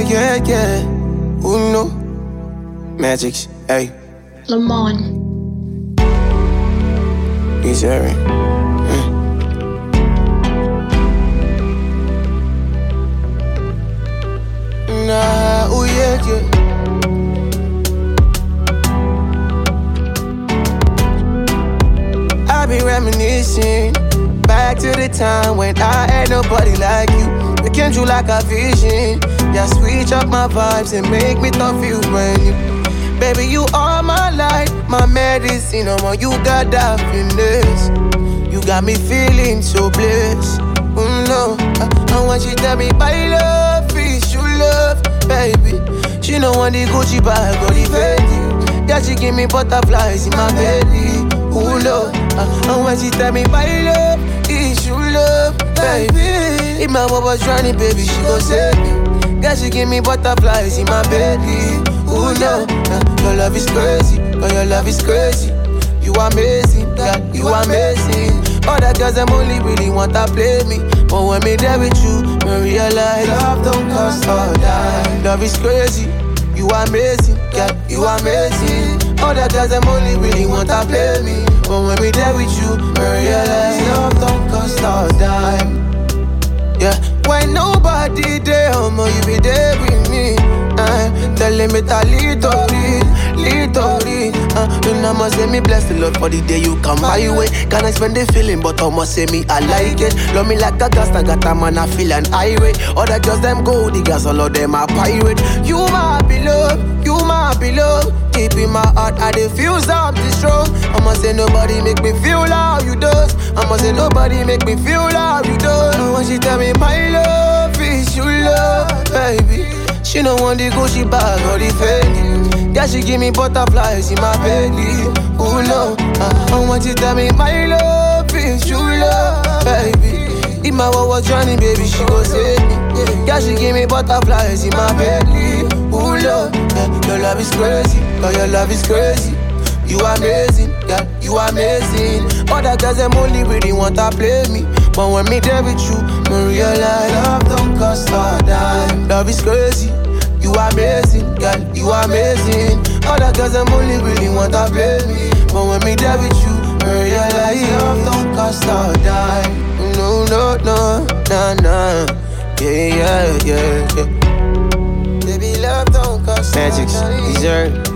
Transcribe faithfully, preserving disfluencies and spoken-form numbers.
yeah, yeah. Who know? Magics, hey. Lamont. He's Harry. Mm. Nah, oh yeah, yeah. I be reminiscing back to the time when I had nobody like you. It came true like a vision. Just switch up my vibes and make me thought feel brand new. Baby, you are my light, my medicine. Oh, man, you got that finesse. You got me feeling so blessed. Oh no, I, I want you to tell me my love is you love, baby. She know want the Gucci bag or the Fendi. Yeah, she give me butterflies in my belly. Oh no, I, I want you to tell me my love is you love, baby. If my mama was drowning, baby, she gon' save me. Yeah, she give me butterflies in my belly. Ooh, no, uh, your love is crazy, oh, your love is crazy. You amazing, God, you amazing. All the girls, them only really want to play me. But when me there with you, me realize love don't cost a dime. Love is crazy, you amazing, God, you amazing. All the girls, them only really want to play me. But when me there with you, me realize love don't cost a dime. Yeah, when nobody there, homo, you be there with me. Uh, telling me to little read, little read. Uh, you know, must say me bless the Lord for the day you come my way. Can't explain the feeling, but I must say me I like it. Love me like a gas, I got a man, I feel an irate. Other girls them go, the girls all of them are pirate. You my beloved, you my beloved. Deep in my heart, I dey feel something strong. I must say nobody make me feel how you does. I must say nobody make me feel how you does. I want you tell me my love is you love, baby. She don't want the Gucci bag or the Fendi. Yeah, she give me butterflies in my belly. Oh no, uh, I want you tell me my love is you love, baby. If my world was drowning, baby, she gon' save me. Yeah, she give me butterflies in my belly. Oh no, yeah, your love is crazy, oh, your love is crazy. You amazing, yeah, you amazing. Other girls, them only really want to play me. But when me there with you, me realize love don't cost a dime. Love is crazy, you amazing, girl, you amazing. Other girls, them only really want to play me. But when me there with you, me realize love don't cost a dime. No, no, no, no, no. Yeah, yeah, yeah, yeah. Baby, love don't cost a dime. Magics, dessert.